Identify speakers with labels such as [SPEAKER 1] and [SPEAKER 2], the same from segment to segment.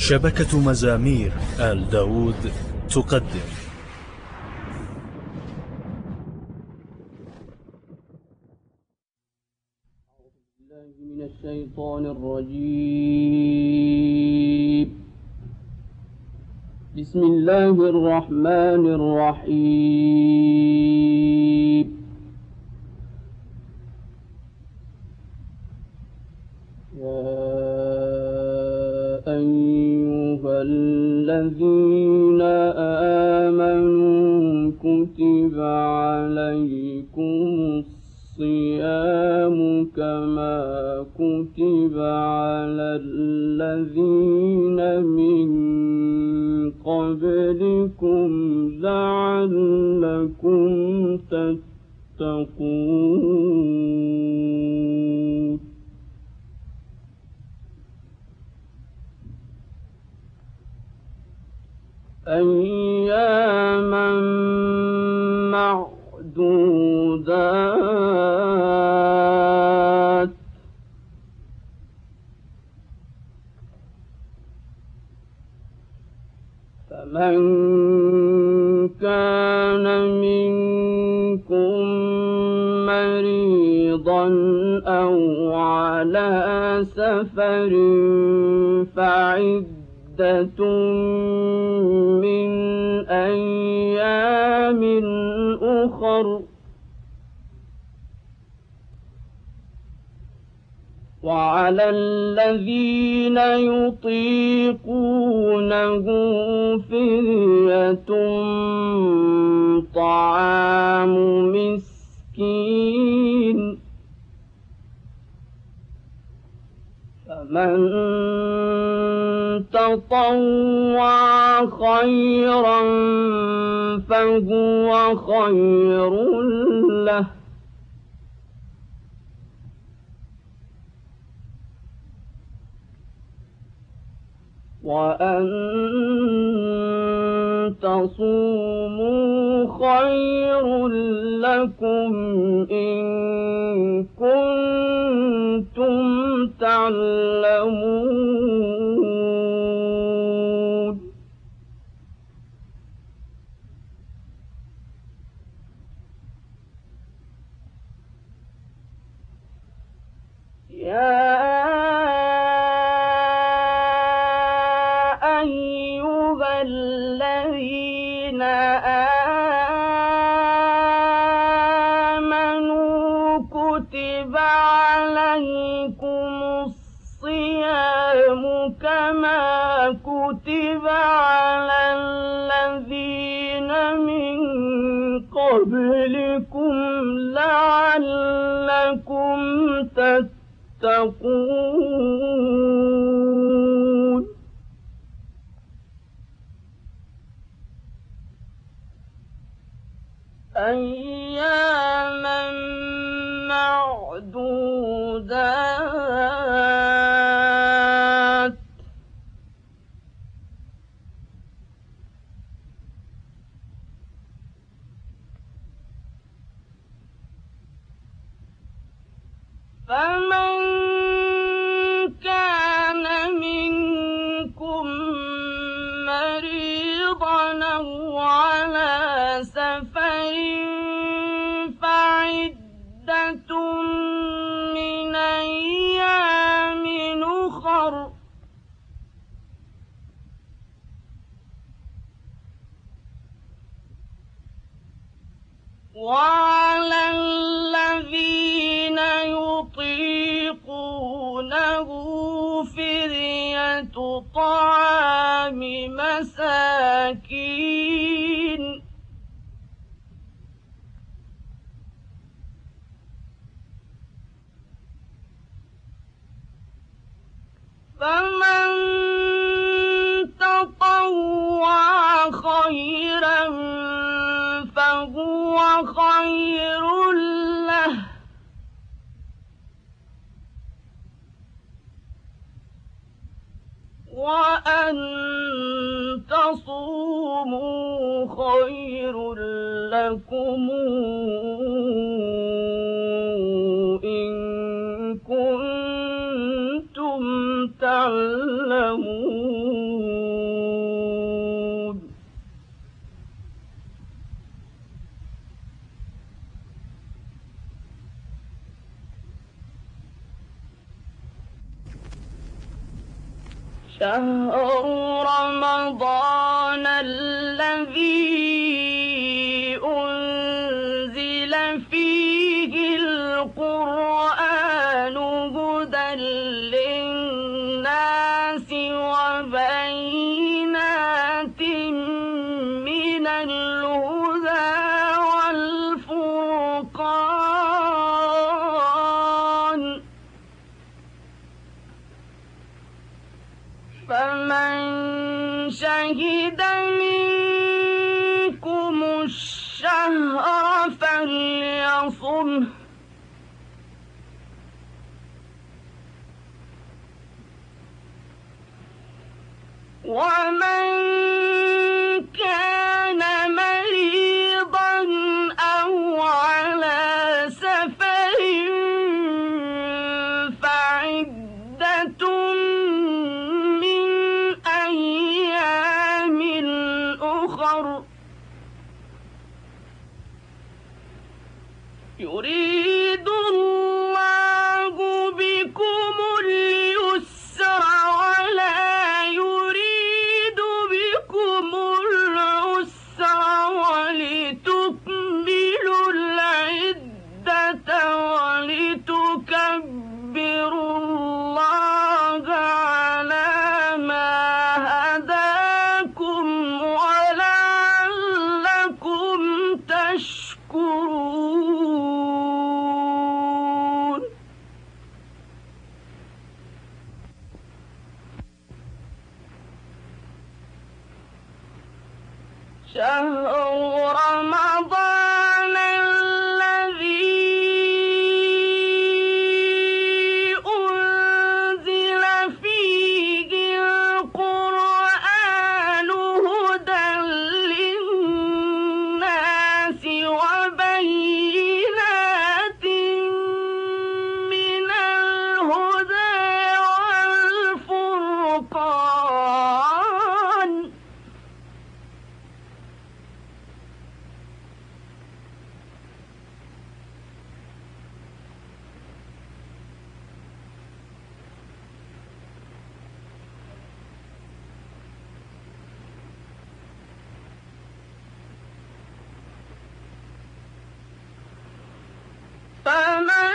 [SPEAKER 1] شبكة مزامير آل داود تقدم.
[SPEAKER 2] أعوذ بالله من الشيطان الرجيم. بسم الله الرحمن الرحيم. يا أيها الذين آمنوا كتب عليكم الصيام كما كتب على الذين من قبلكم لعلكم تتقون. أياما معدودات فمن كان منكم مريضا أو على سفر فعدة من أيام أخر وعلى الذين يطيقونه فدية طعام مسكين فمن تطوع خيرا فهو خير له وأن تصوموا خير لكم إن كنتم تعلمون. يا أيها الذين آمنوا كتب عليكم الصيام كما كتب على الذين من قبلكم لعلكم تتقون. أياما معدودات فمن كان منكم مريضا أو على سفر فعدة من أيام أخر وعلى الذين يطيقونه فدية طعام مساكين فمن تطوع خيرا فهو خير له وأن تصوموا خير لكم إن كنتم تعلمون. شهر رمضان الذي أنزل فيه القرآن هدى للناس وبينات من الهدى والفرقان فمن شهد منكم الشهر فليصمه ومن كان مريضا أو على سفر فعدة من أيام أخر يريد الله بكم اليسر ولا يريد بكم العسر ولتكملوا العدة ولتكبروا الله على ما هداكم ولعلكم تشكرون شهر رمضان الذي أنزل فيه القرآن هدى للناس وبينات من الهدى والفرقان فمن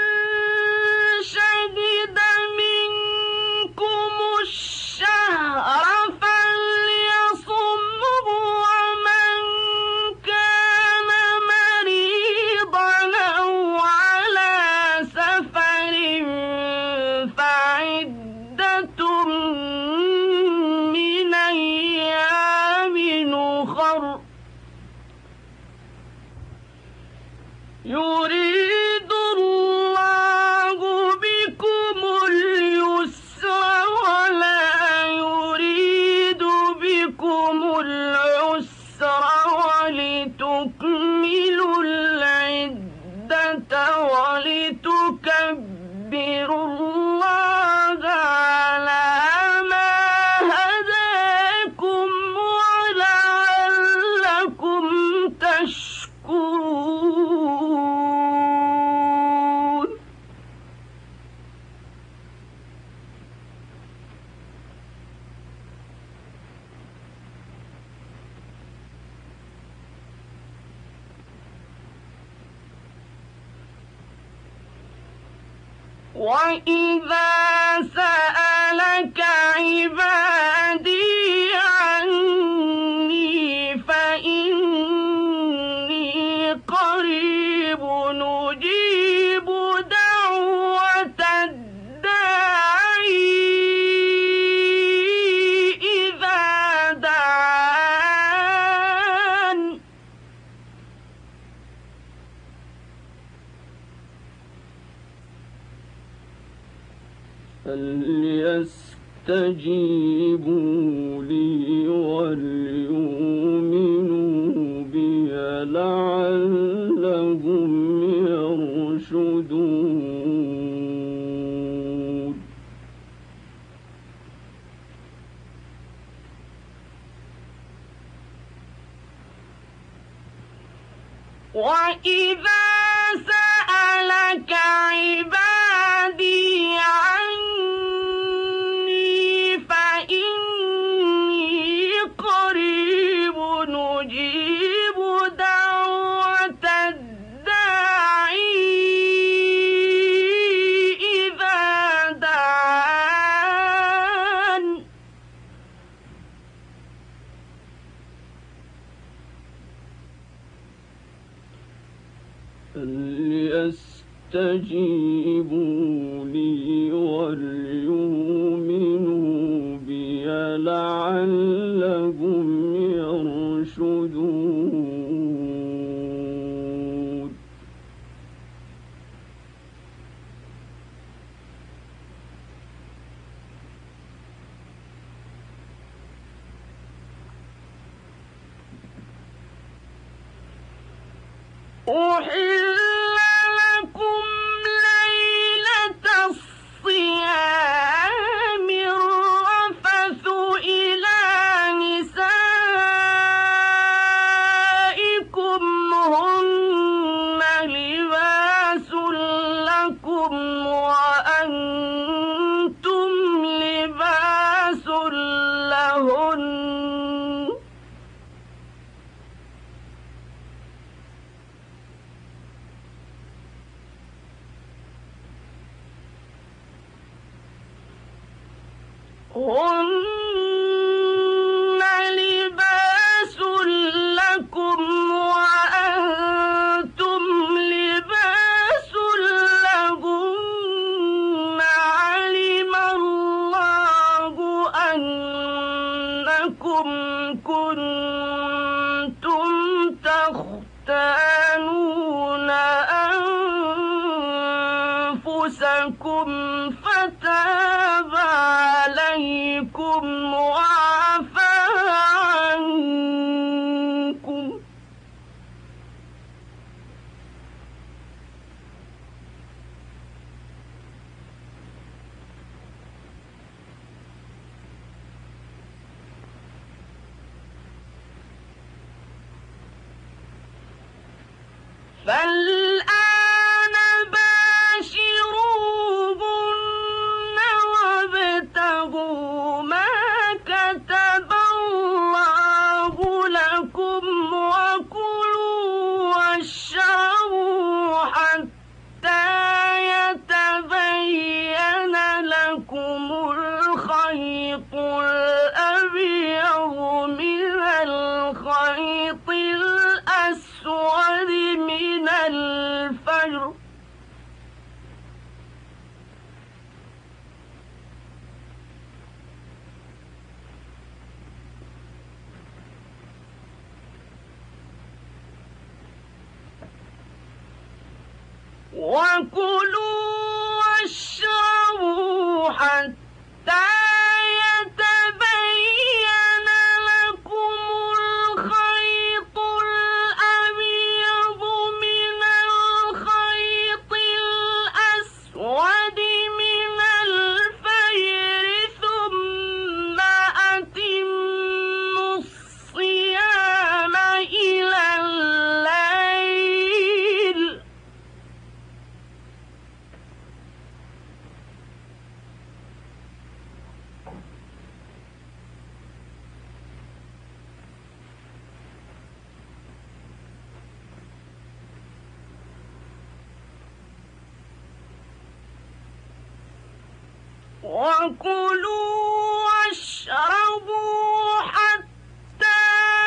[SPEAKER 2] شهد منكم الشهر فليصمه ومن كان مريضا أو على سفر فعدة من أيام أخر يريد الله بكم اليسر ولا يريد بكم العسر ولتكملوا العدة ولتكبروا الله على ما هداكم ولعلكم تشكرون وإذا سألك عبادي عني فإني قريب نجيب دعوة الداعي إذا دعان فليستجيبوا لي وليؤمنوا بي لعلهم يرشدون وإذا سألك عبادي عني فليستجيبوا لي وليؤمنوا بي لعلهم يرشدون أحل لكم ليلة الصيام الرفث إلى نسائكم هن لباس لكم وأنتم لباس لهن هن لباس لكم وأنتم لباس لهن علم الله أنكم كنتم تختانون أنفسكم فتاب عليكم وعفى عنكم فالآن باشروهن وابتغوا ما كتب الله لكم وكلوا واشربوا حتى يتبين لكم الخيط الأبيض من الخيط الأسود من الفجر وكلوا واشربوا حتى يتبين لكم الخيط الأبيض من الخيط الأسود من الفجر ثم أتموا الصيام إلى الليل وكلوا واشربوا حتى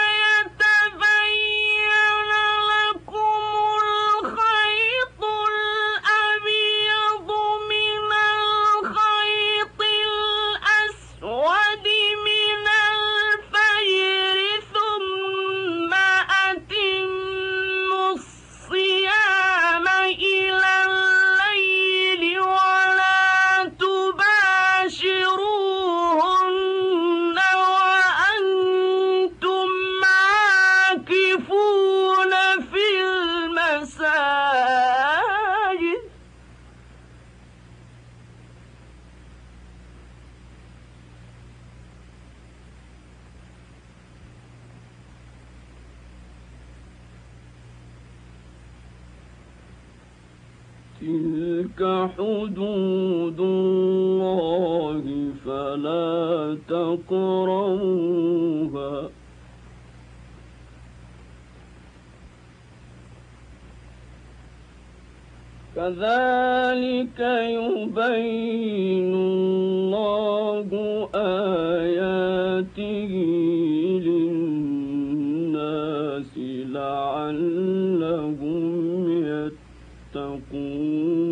[SPEAKER 2] يتبين لكم الخيط الأبيض من الخيط الأسود من الفجر ثم أتموا الصيام إلى الليل ولا تباشروهن وأنتم عاكفون في المساجد تلك حدود الله فلا تقربوها كذلك يبين الله آياته للناس لعلهم يتقون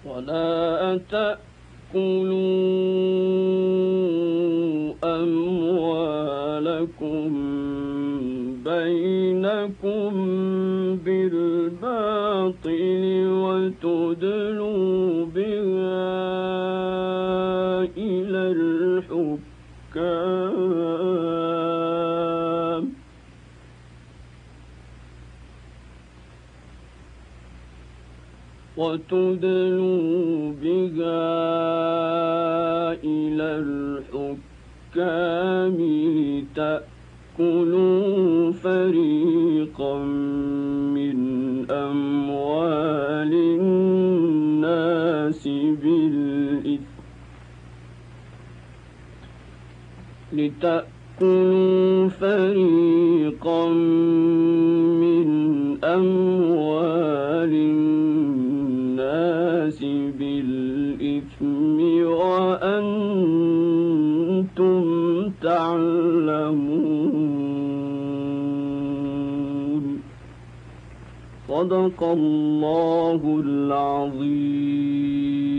[SPEAKER 2] ولا تأكلوا أموالكم بينكم بالباطل وتدلوا بها إلى الحكام لتأكلوا فريقا من أموال الناس بالإثم وأنتم تعلمون. صدق الله العظيم.